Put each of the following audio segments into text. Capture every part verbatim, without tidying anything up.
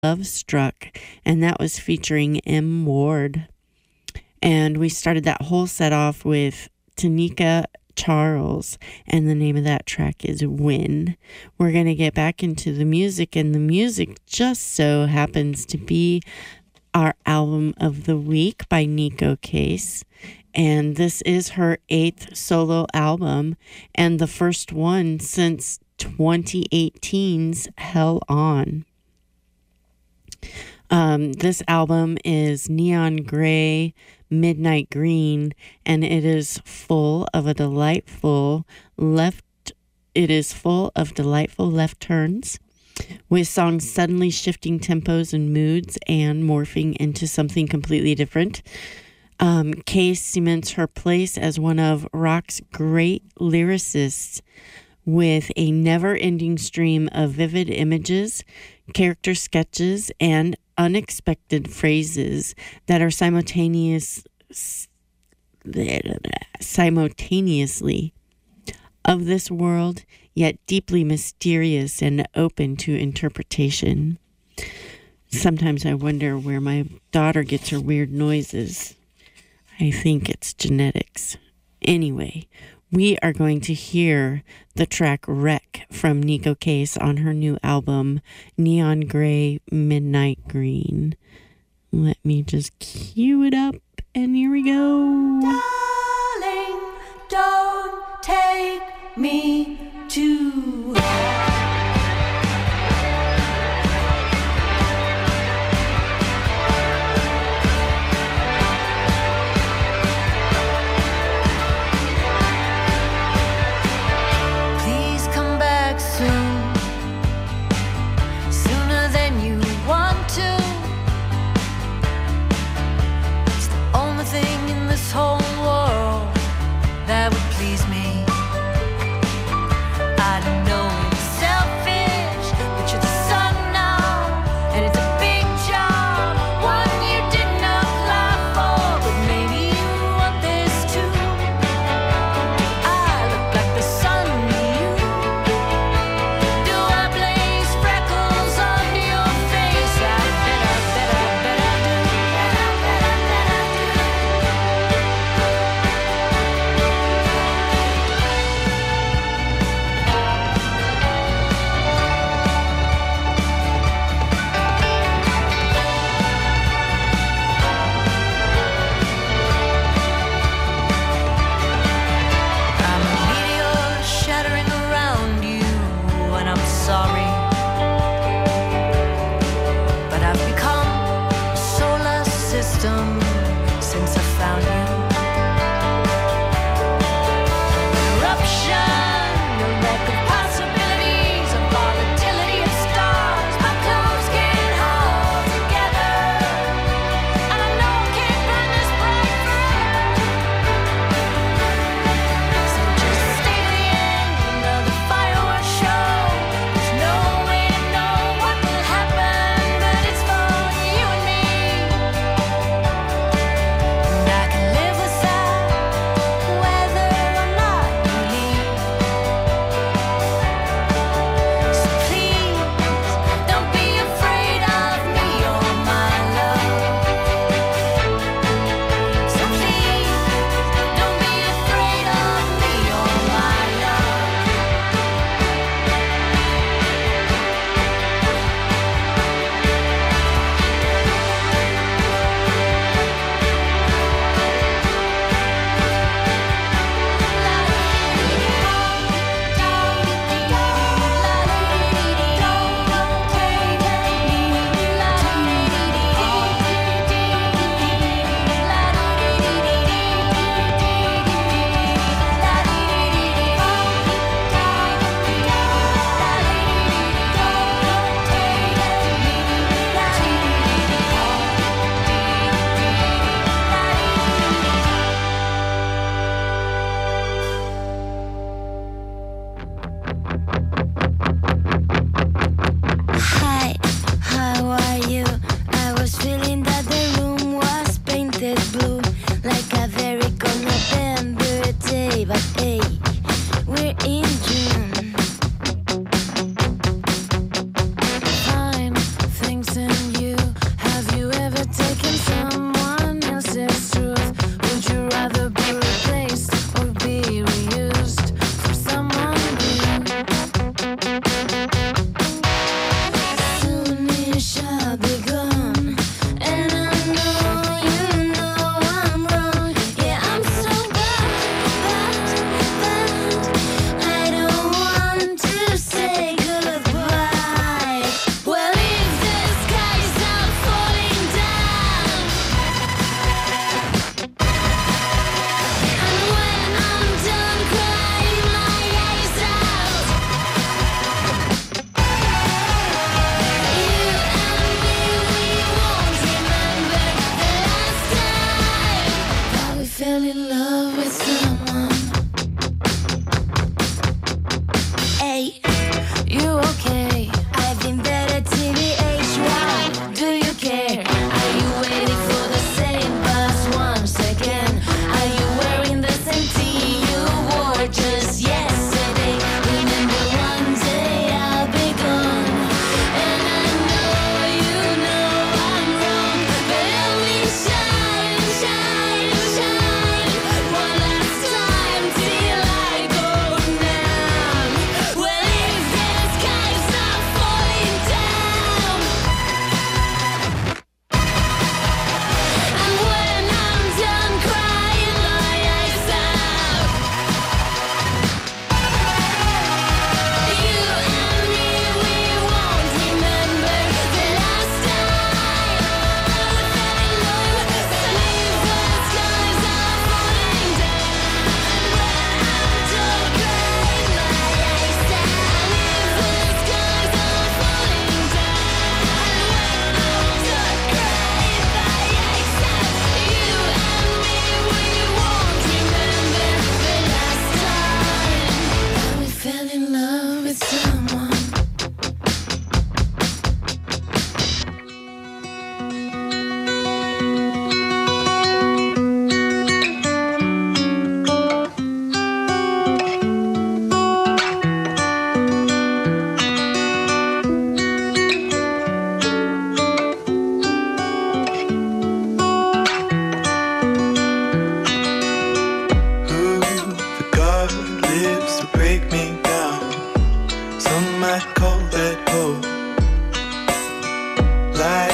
Love Struck, and that was featuring M. Ward. And we started that whole set off with Tanika Charles, and the name of that track is Win. We're going to get back into the music, and the music just so happens to be our album of the week by Neko Case. And this is her eighth solo album and the first one since twenty eighteen's Hell On. Um, this album is neon gray, midnight green, and it is full of a delightful left. It is full of delightful left turns, with songs suddenly shifting tempos and moods and morphing into something completely different. Um, Case cements her place as one of rock's great lyricists, with a never-ending stream of vivid images, character sketches, and unexpected phrases that are simultaneous, simultaneously of this world, yet deeply mysterious and open to interpretation. Sometimes I wonder where my daughter gets her weird noises. I think it's genetics. Anyway, we are going to hear the track Wreck from Neko Case on her new album, Neon Gray, Midnight Green. Let me just cue it up, and here we go. Darling, don't take me too high. Whole world that would please me. I know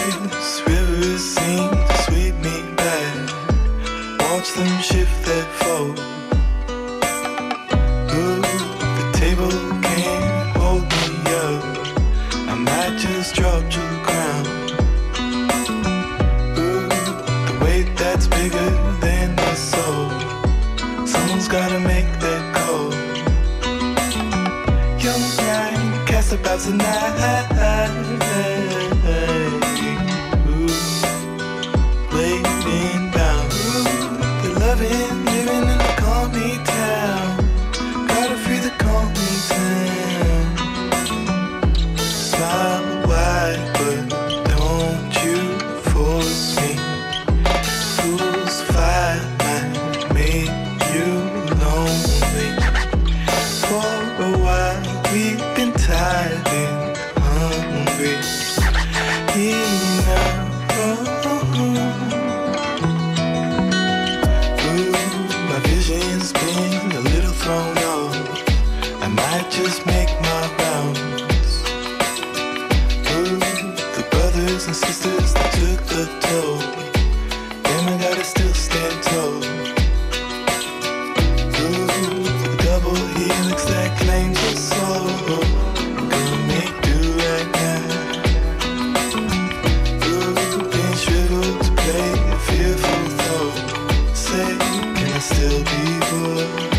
This river seems to sweep me back. Watch them shift their foe. Ooh, the table can't hold me up. I might just drop to the ground. Ooh, the weight that's bigger than the soul. Someone's gotta make that call. Young mind, cast about tonight. Ooh, waiting bound. Ooh, the loving, living in the calmy town. Gotta free the calmy town. Smile wide, but don't you force me. Fools fight might make you lonely. For a while we've been tired and hungry. Enough. Ooh, my vision's been a little thrown off. I might just make my rounds. Ooh, the brothers and sisters that took the toll. Damn, I gotta still stand tall. Ooh, the double helix that claims your soul. Gonna make do right now. Ooh, been shriveled to play a fearful thought. Say, can I still be bored?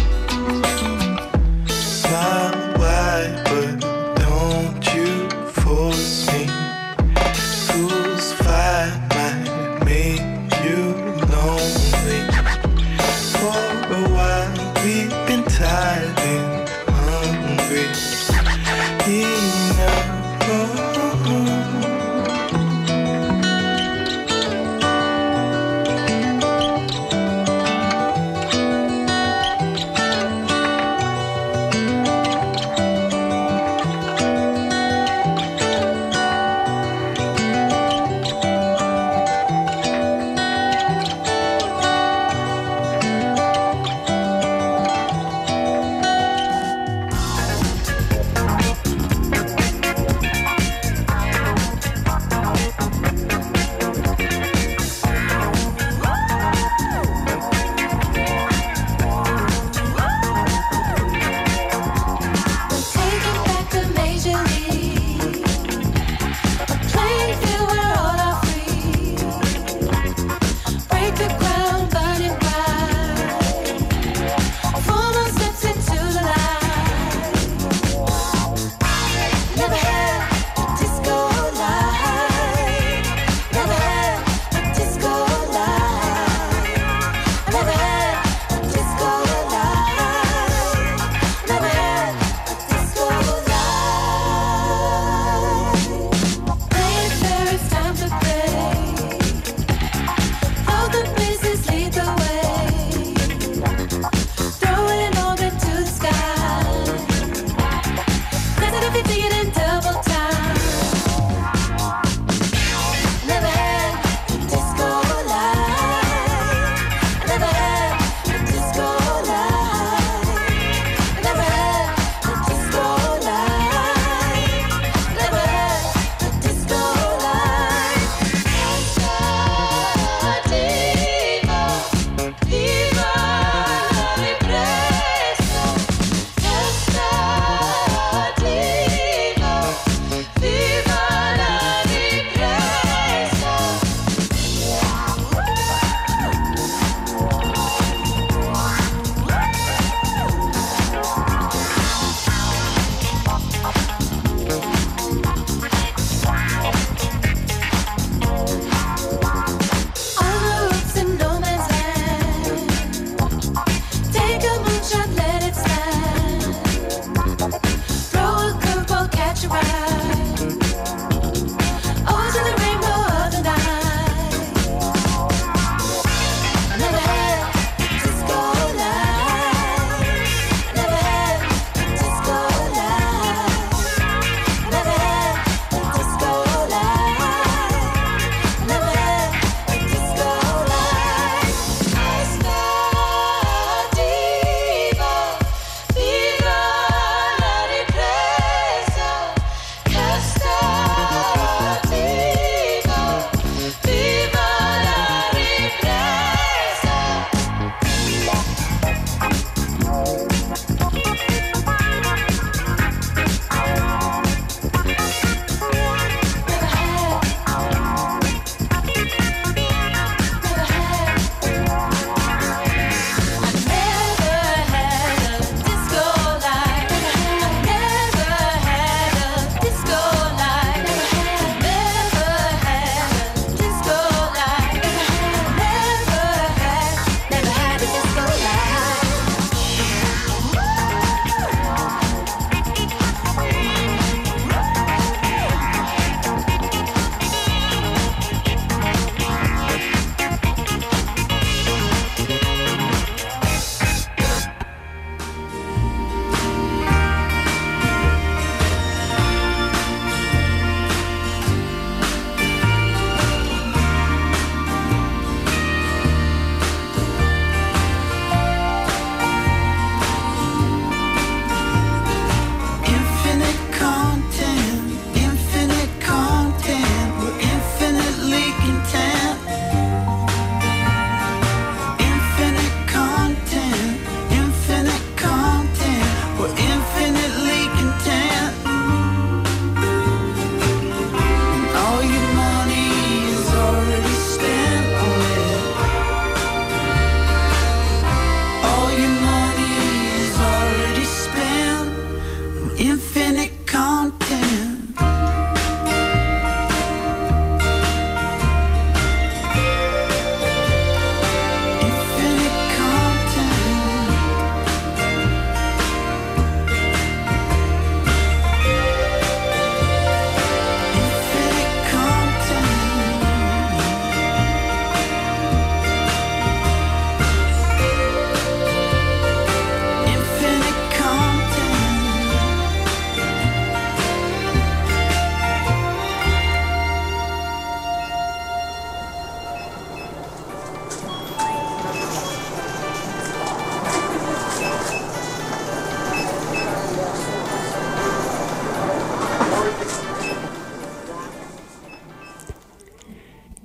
Smile wide, but don't you force me. Fools fight might make you lonely. For a while we've been tired and hungry.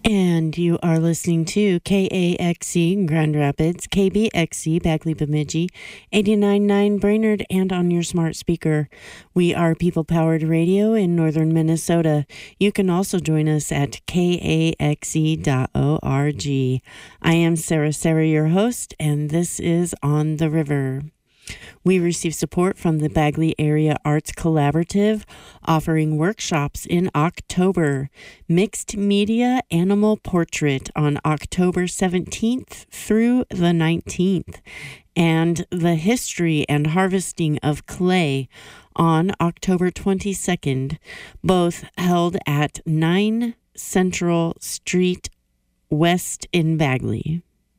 And you are listening to K A X C Grand Rapids, K B X C Bagley Bemidji, eighty-nine point nine Brainerd, and on your smart speaker. We are People Powered Radio in northern Minnesota. You can also join us at K A X E dot org. I am Sarah Sarah, your host, and this is On the River. We receive support from the Bagley Area Arts Collaborative, offering workshops in October. Mixed Media Animal Portrait on October seventeenth through the nineteenth. And The History and Harvesting of Clay on October twenty-second, both held at nine Central Street West in Bagley.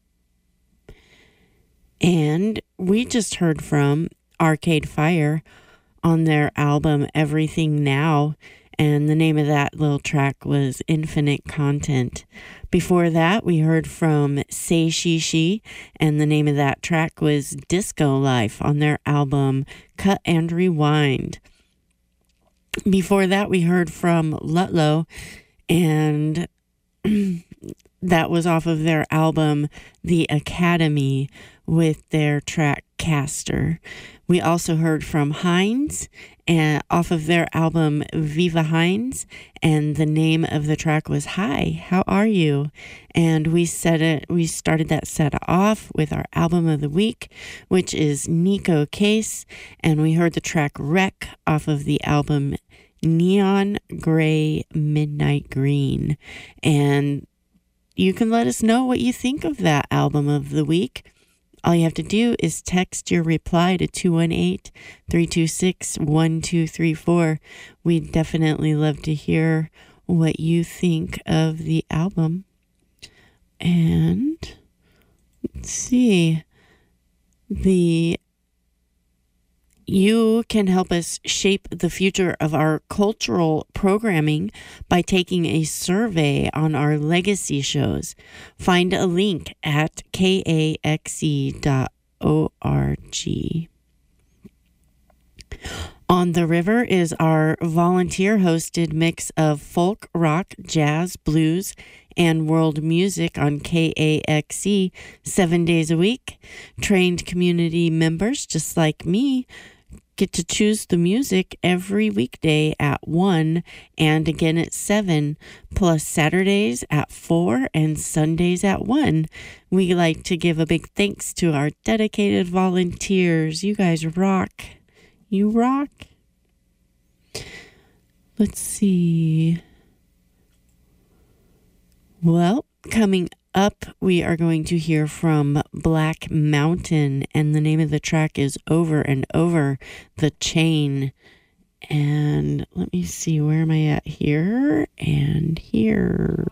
And we just heard from Arcade Fire on their album Everything Now, and the name of that little track was Infinite Content. Before that, we heard from Say She She, and the name of that track was Disco Life on their album Cut and Rewind. Before that, we heard from Lutlow, and that was off of their album The Academy with their track Caster. We also heard from Hines and off of their album Viva Hines, and the name of the track was Hi, How Are You? And we said it we started that set off with our album of the week, which is Nico Case, and we heard the track Wreck off of the album Neon Gray Midnight Green. And you can let us know what you think of that album of the week. All you have to do is text your reply to two one eight, three two six, one two three four. We'd definitely love to hear what you think of the album. And let's see. The You can help us shape the future of our cultural programming by taking a survey on our legacy shows. Find a link at K A X E dot org. On the River is our volunteer-hosted mix of folk, rock, jazz, blues, and world music on K A X E seven days a week. Trained community members, just like me, get to choose the music every weekday at one and again at seven, plus Saturdays at four and Sundays at one. We like to give a big thanks to our dedicated volunteers. You guys rock. You rock. Let's see. Well, coming up, we are going to hear from Black Mountain, and the name of the track is Over and Over the Chain. And let me see, where am I at here and here?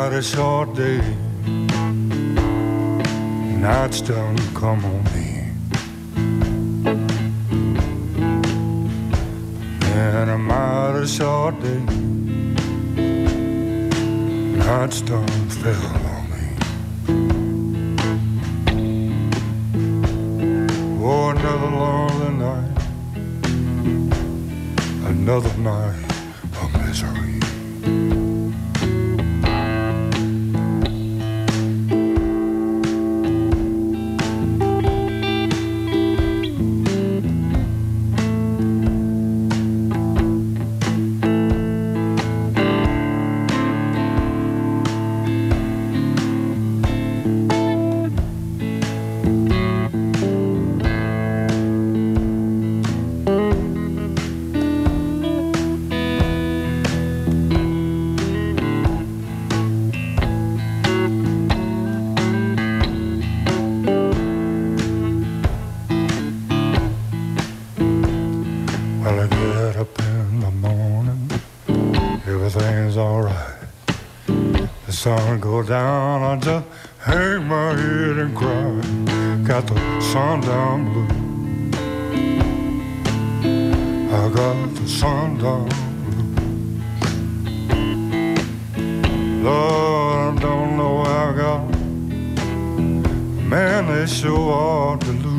mighty short day. Night's done come on me. And a mighty short day. Night's done fell on me. Oh, another lonely night. Another night of misery. Sun go down, I just hang my head and cry. Got the sundown blue. I got the sundown blue. Lord, I don't know how I got. Man, they sure are to lose.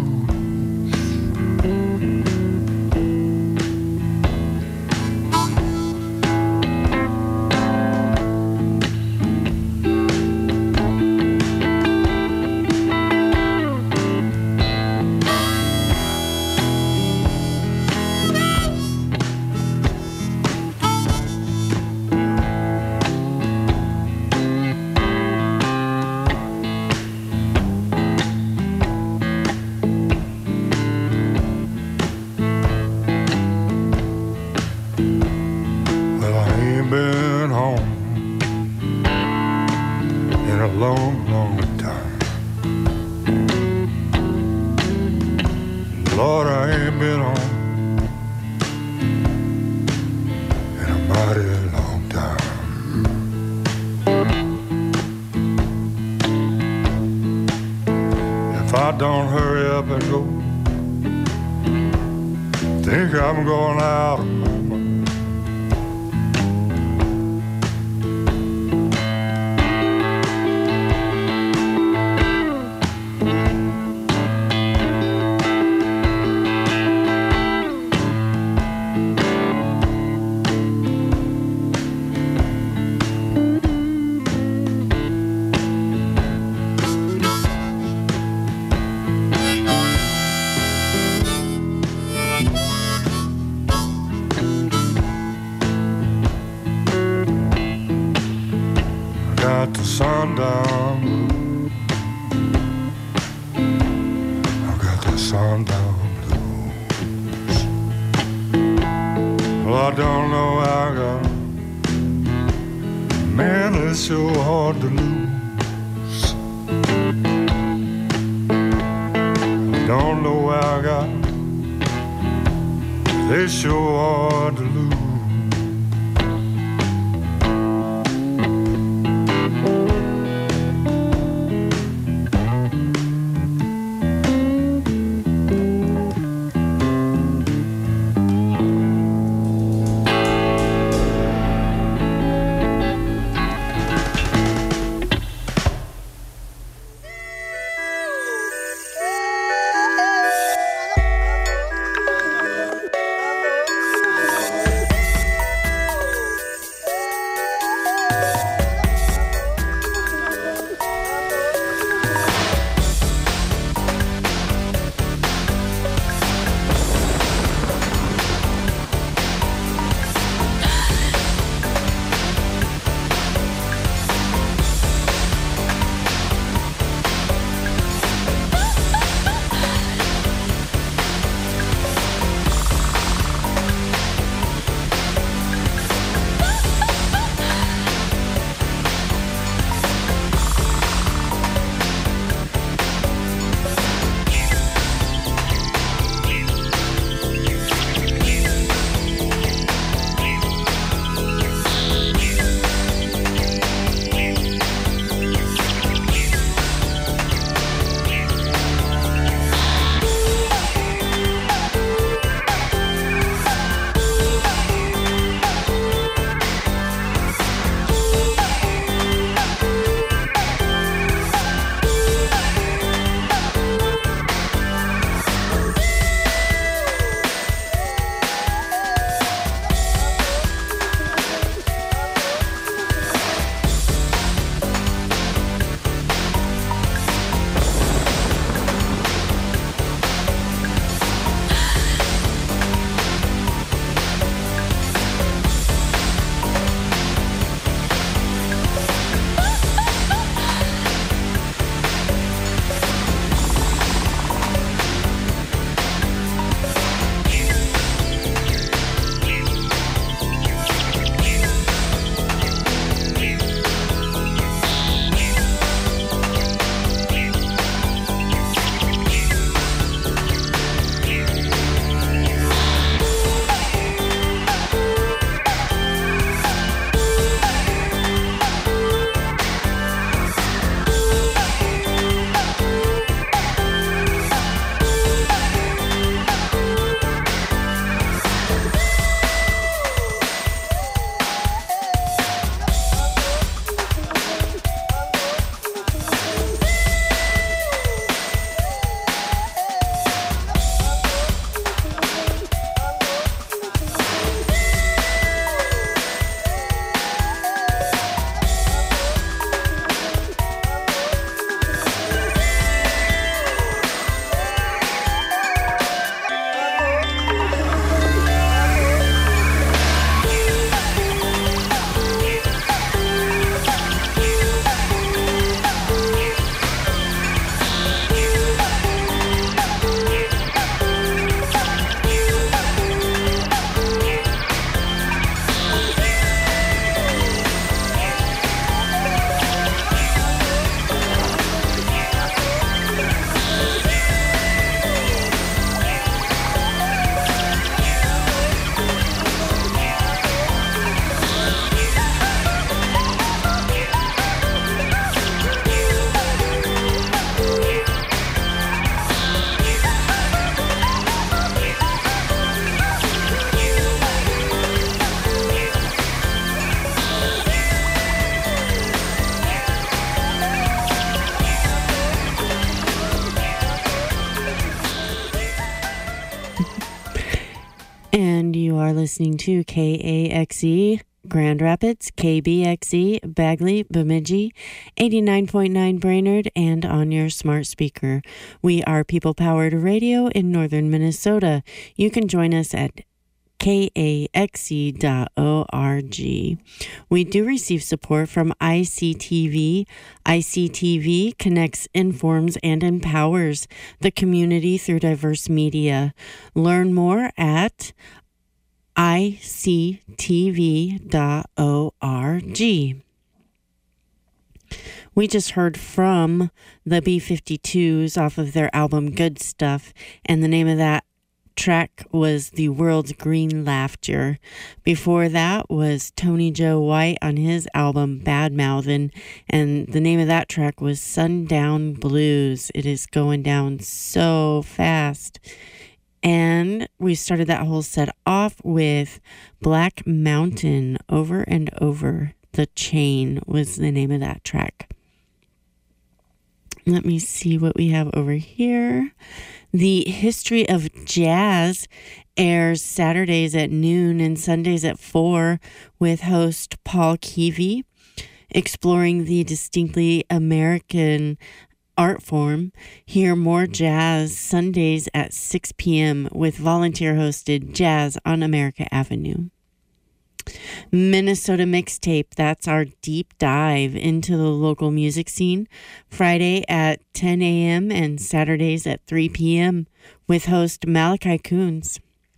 Don't hurry up and go. Think I'm going out of my mind. Sundown blue. I got the sundown blues. Well, I don't know how I got. Man, it's so hard to lose. I don't know how I got. It's so hard to lose. listening to K A X E Grand Rapids, K B X E Bagley, Bemidji, eighty-nine point nine Brainerd, and on your smart speaker. We are People-Powered Radio in northern Minnesota. You can join us at K A X E dot org. We do receive support from I C T V. I C T V connects, informs, and empowers the community through diverse media. Learn more at I C T V dot org. We just heard from the B fifty-twos off of their album Good Stuff, and the name of that track was The World's Green Laughter. Before that was Tony Joe White on his album Bad Mouthin', and the name of that track was Sundown Blues. It is going down so fast. And we started that whole set off with Black Mountain, Over and Over. The Chain was the name of that track. Let me see what we have over here. The History of Jazz airs Saturdays at noon and Sundays at four with host Paul Keevy, exploring the distinctly American art form. Hear more jazz Sundays at six p.m. with volunteer-hosted Jazz on America Avenue. Minnesota Mixtape, that's our deep dive into the local music scene. Friday at ten a.m. and Saturdays at three p.m. with host Malachi Coons.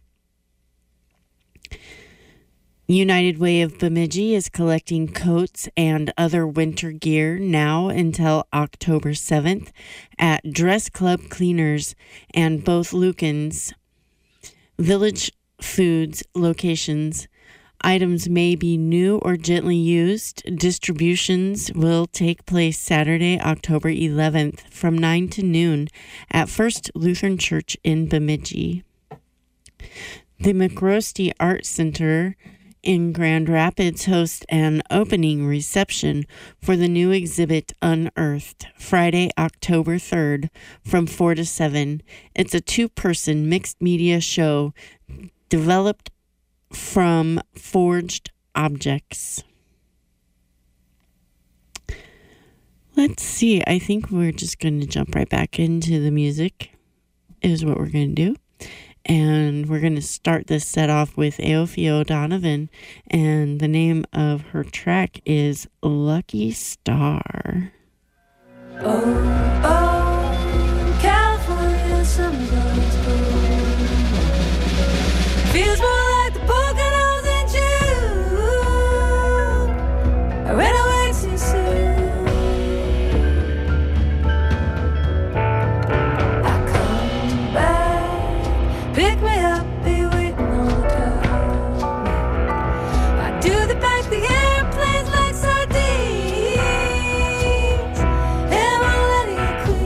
United Way of Bemidji is collecting coats and other winter gear now until October seventh at Dress Club Cleaners and both Lukens Village Foods locations. Items may be new or gently used. Distributions will take place Saturday, October eleventh from nine to noon at First Lutheran Church in Bemidji. The McRosty Art Center in Grand Rapids hosts an opening reception for the new exhibit Unearthed, Friday, October third from four to seven. It's a two-person mixed media show developed from forged objects. Let's see. I think we're just going to jump right back into the music is what we're going to do. And we're going to start this set off with Aoife O'Donovan. And the name of her track is Lucky Star. Oh, oh, California summer goes cold. Feels more like the Poconos in June. I ran away too soon. I come back, pick me up, be waiting on the top. I do the back the airplanes like sardines, and won't let it quit.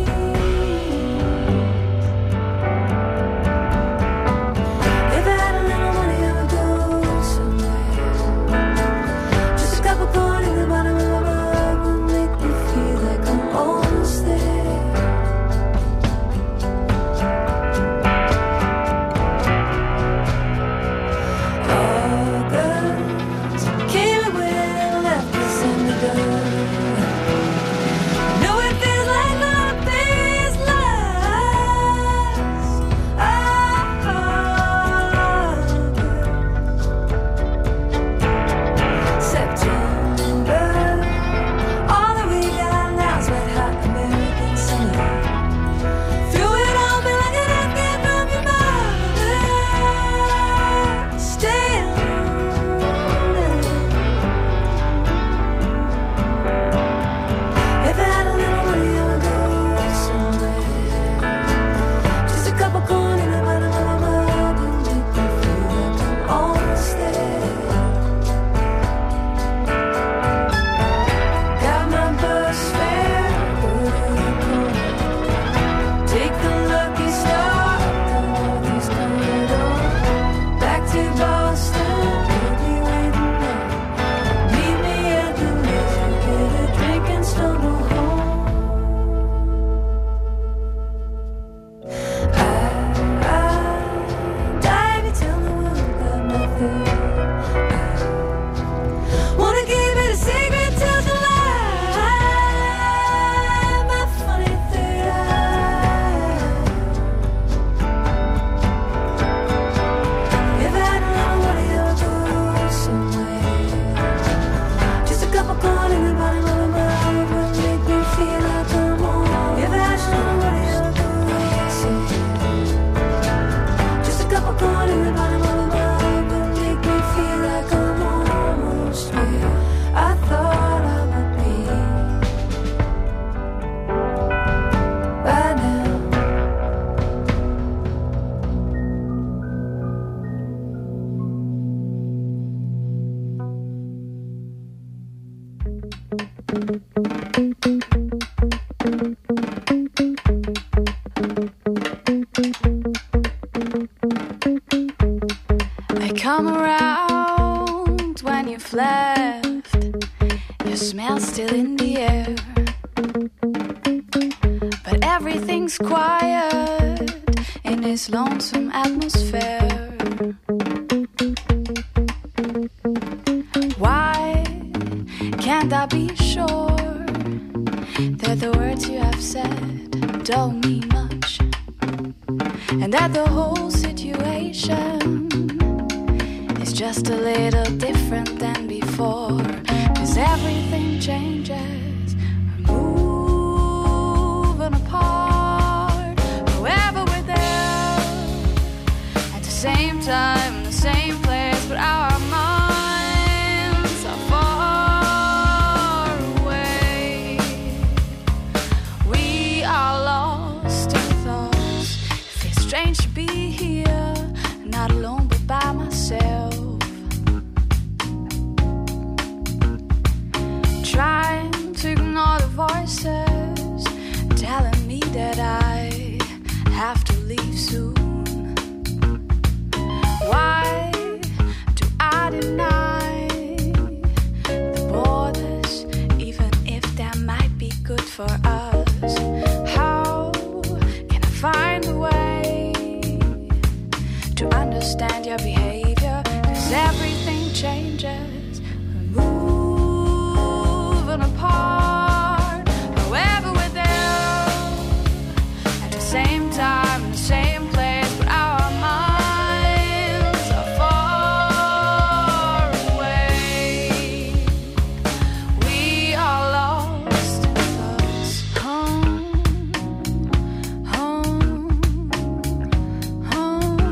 They come around when you've left. Your smell's still in the air, but everything's quiet in this lonesome atmosphere. Why can't I be sure that the words you have said don't mean much, and that the whole situation is just a little different than before? 'Cause everything changes, we're moving apart. However, we're there at the same time, in the same place, but our minds are far away. We are lost in thoughts. It feels strange to be here, not alone but by myself, trying to ignore the voices telling me that I have to leave soon. Why do I deny the borders, even if that might be good for us? How can I find a way to understand your behavior? 'Cause everything changes, we're moving apart. However, we're there at the same time, in the same place, but our minds are far away. We are lost in thoughts. Home, home, home,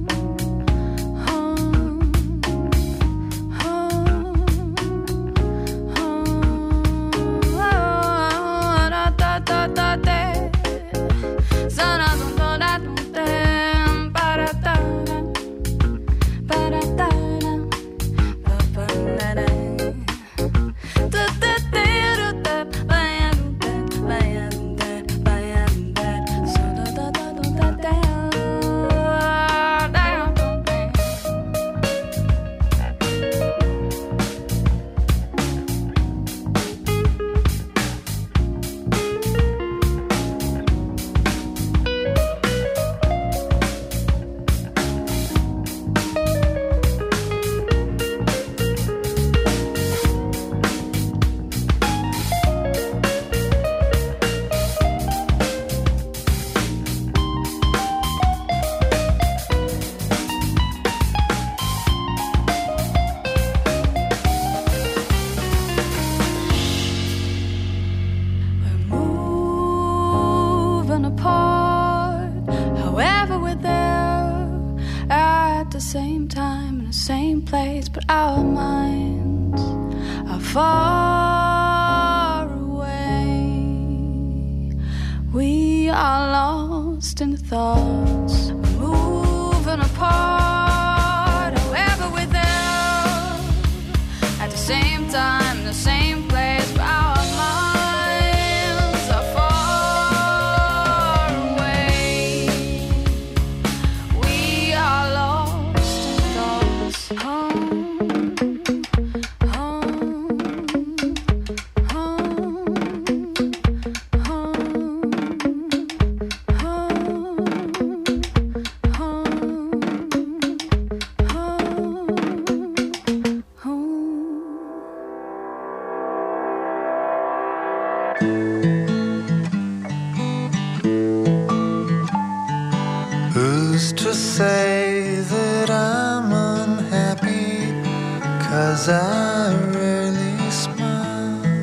same time in the same place, but our minds are far away. We are lost in the thoughts, moving apart. However, we're there at the same time in the same place, but our minds are far away. We are lost in thoughts. Home, home, home, home, home, home, home. Who's to say that I'm unhappy? 'Cause I rarely smile.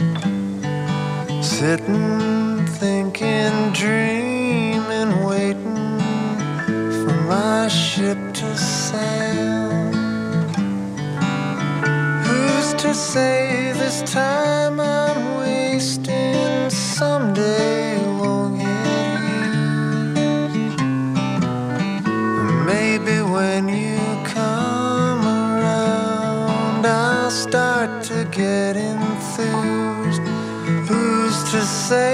Sitting, thinking, dreaming, waiting for my ship to sail. Who's to say this time I'm wasting someday won't get used? Maybe when you come around I'll start to get enthused. to say?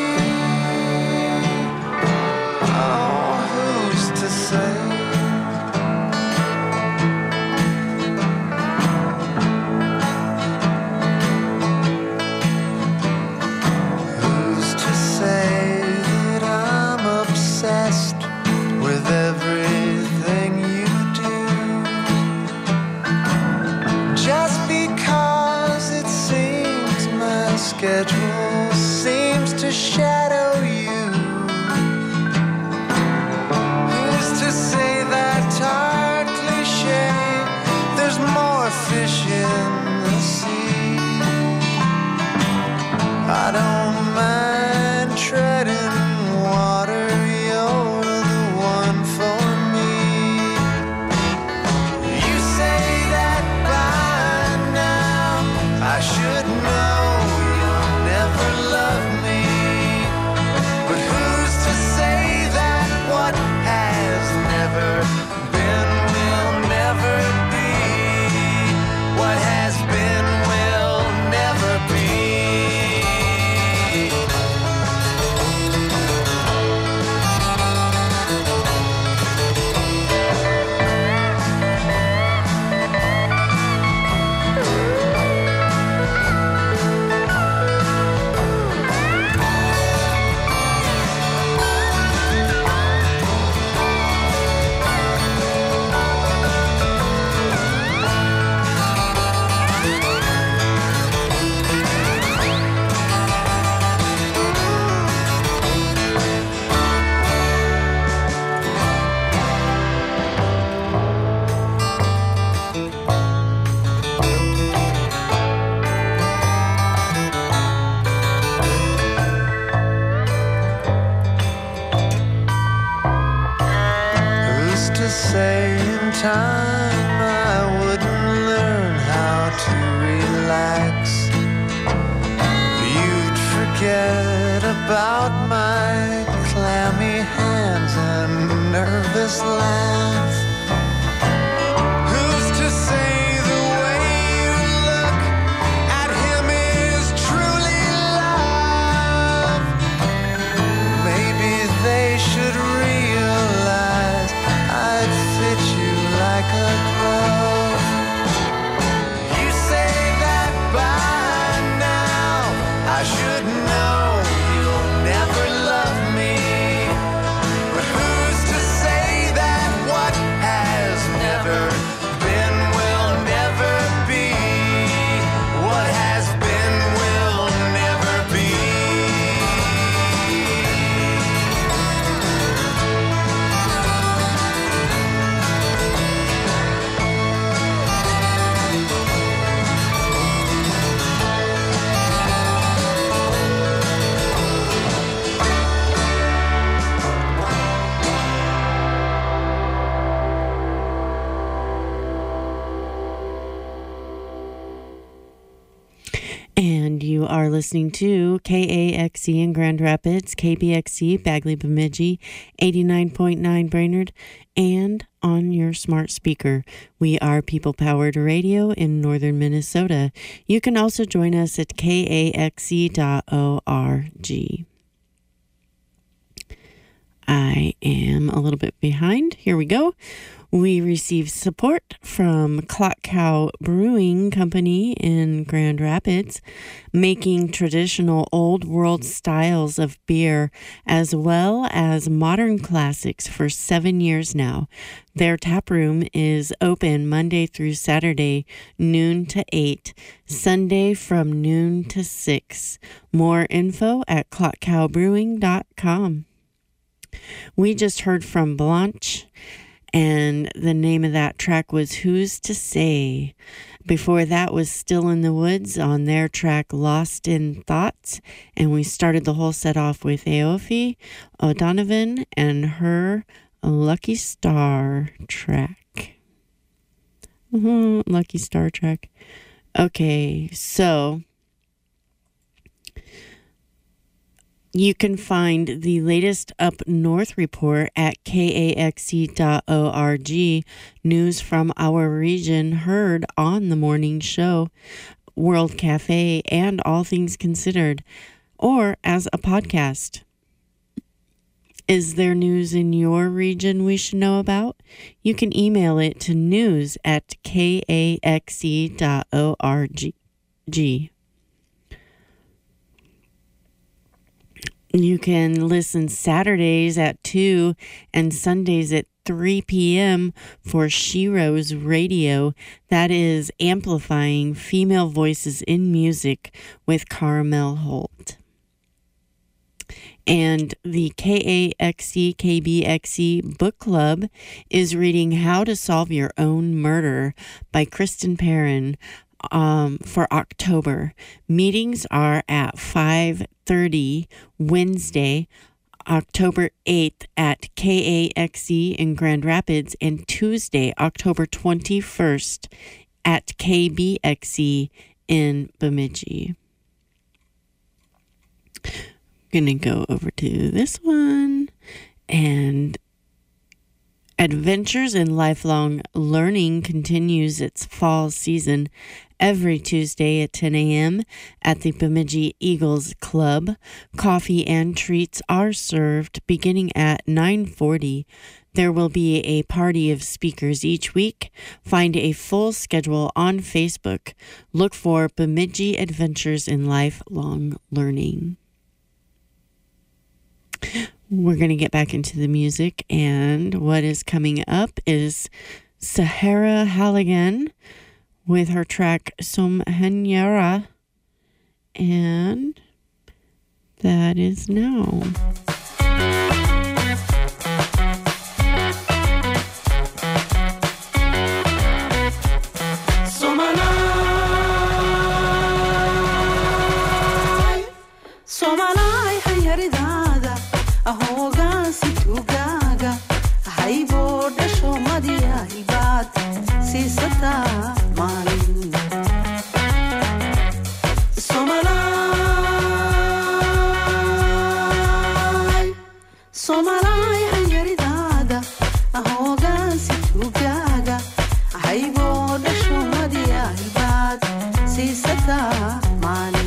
Oh, who's to say? Who's to say that I'm obsessed with everything you do? Just because it seems my schedule seems to shadow you. Who's to say that tired cliche? There's more fish in the sea. I don't mind treading water, you're the one for me. You say that by now I should know you'll never love me. But who's to say that what has never been will never be? What has been will never be. Who's to say in time I wouldn't learn how to relax? You'd forget about my clammy hands and nervous laugh. Who's to say the way you look at him is truly love? Maybe they should realize I'd fit you like a glove. You say that by now I should know you'll never love me. But who's to say that what has never been will never be? What has been will never be. And you are listening to K A X C in Grand Rapids, K B X C Bagley Bemidji, eighty-nine point nine Brainerd, and on your smart speaker. We are People Powered Radio in northern Minnesota. You can also join us at K A X C dot org. I am a little bit behind. Here we go. We received support from Clock Cow Brewing Company in Grand Rapids, making traditional old world styles of beer as well as modern classics for seven years now. Their tap room is open Monday through Saturday, noon to eight, Sunday from noon to six. More info at clock cow brewing dot com. We just heard from Blanche, and the name of that track was Who's to Say. Before that was Still in the Woods on their track Lost in Thoughts. And we started the whole set off with Aoife O'Donovan and her Lucky Star track. Uh-huh, Lucky Star track. Okay, so you can find the latest Up North report at K A X C dot org. News from our region heard on the morning show, World Cafe, and All Things Considered. or as a podcast. Is there news in your region we should know about? You can email it to news at k a x e dot org. You can listen Saturdays at two and Sundays at three p.m. for Shero's Radio. That is amplifying female voices in music with Carmel Holt. And the K A X E K B X E Book Club is reading How to Solve Your Own Murder by Kristen Perrin um, for October. Meetings are at five thirty Wednesday, October eighth at K A X E in Grand Rapids, and Tuesday, October twenty-first at K B X E in Bemidji. Gonna go over to this one. And Adventures in Lifelong Learning continues its fall season every Tuesday at ten a.m. at the Bemidji Eagles Club. Coffee and treats are served beginning at nine forty. There will be a party of speakers each week. Find a full schedule on Facebook. Look for Bemidji Adventures in Lifelong Learning. We're going to get back into the music, and what is coming up is Sahara Halligan with her track Somhenyara, and that is now. Somalai hayaridada ahoga situgaga haybo dasho madiya ibat sisata malin Somalai Somalai hayaridada ahoga situgaga haybo dasho madiya ibat sisata malin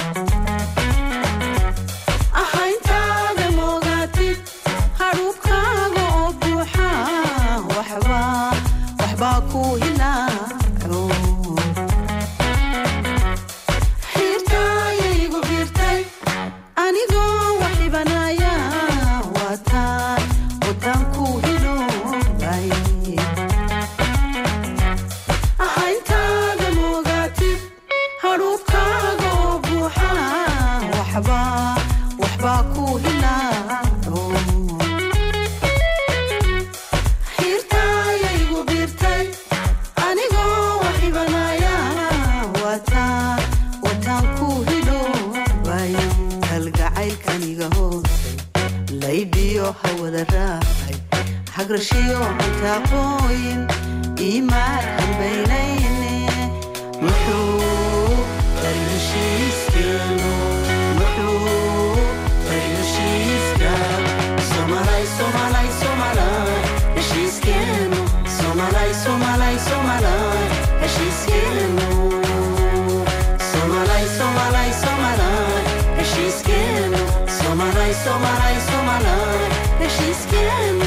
hagrashiyo antaqooyin iimaad hambaynayne muxuu taryashiiskeeno muxuu taryashiiska somalay somalay somalay heshiiskeeno somalay somalay somalay heshiiskeeno somalay somalay somalay heshiiskeeno somalay somalay somalay heshiiskeeno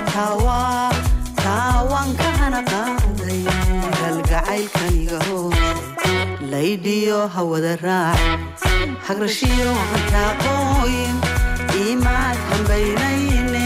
Tawa, tawan kahana qaaday galgacaylkaniga hoo laydhiyo hawada raac hagrashiyo hantaaqooyin iimaad hambaynayne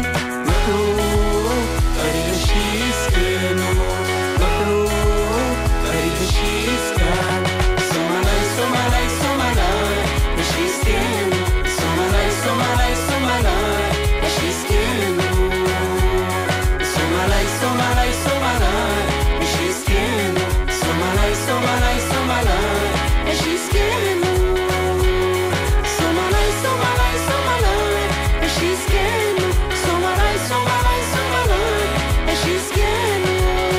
wuxuu qariheshiiskeenu wuxuu qariheshiiskan somalay somalay somalay heshiiskeenu somalay somalay somalay heshiiskeenu somalay somalay somalay heshiiskeenu somalay somalay somalay heshiiskeenu somalay somalay somalay heshiiskeenu somalay somalay somalay heshiiskeenu.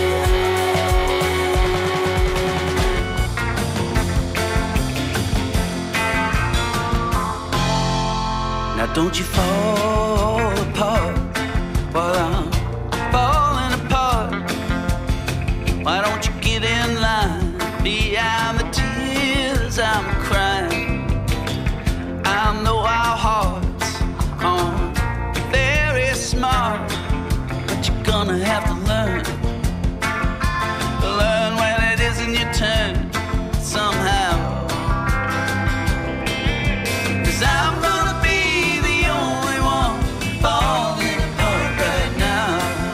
Now don't you fall apart while I'm falling apart. Why don't you get in line behind the tears I'm crying? I know our hearts aren't very smart, but you're gonna have to learn. Learn when it isn't your turn somehow. 'Cause I'm gonna be the only one falling apart right now.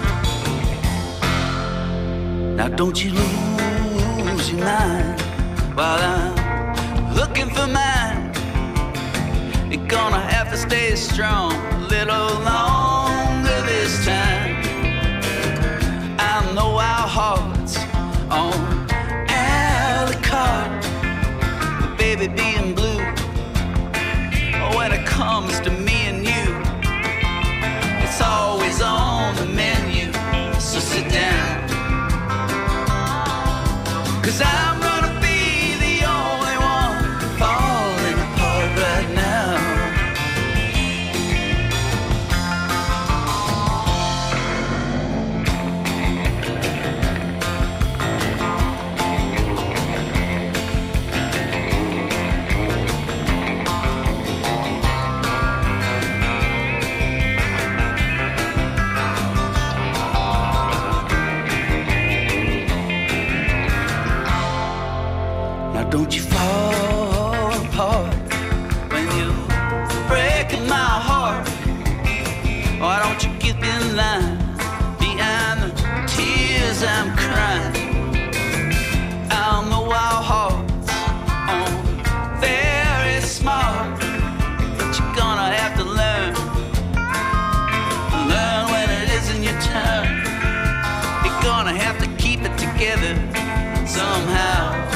Now don't you lose your mind while I'm looking for mine. You're gonna have to stay strong a little longer this time. I know our hearts on a la carte, but baby being blue, when it comes to me and you, it's always on the menu, so sit down. 'Cause I'm gonna be the only one falling apart right now. Now don't you fall apart when you're breaking my heart. Why don't you get in line behind the tears I'm crying? I know our hearts aren't very smart, but you're gonna have to learn. Learn when it isn't your turn. You're gonna have to keep it together somehow.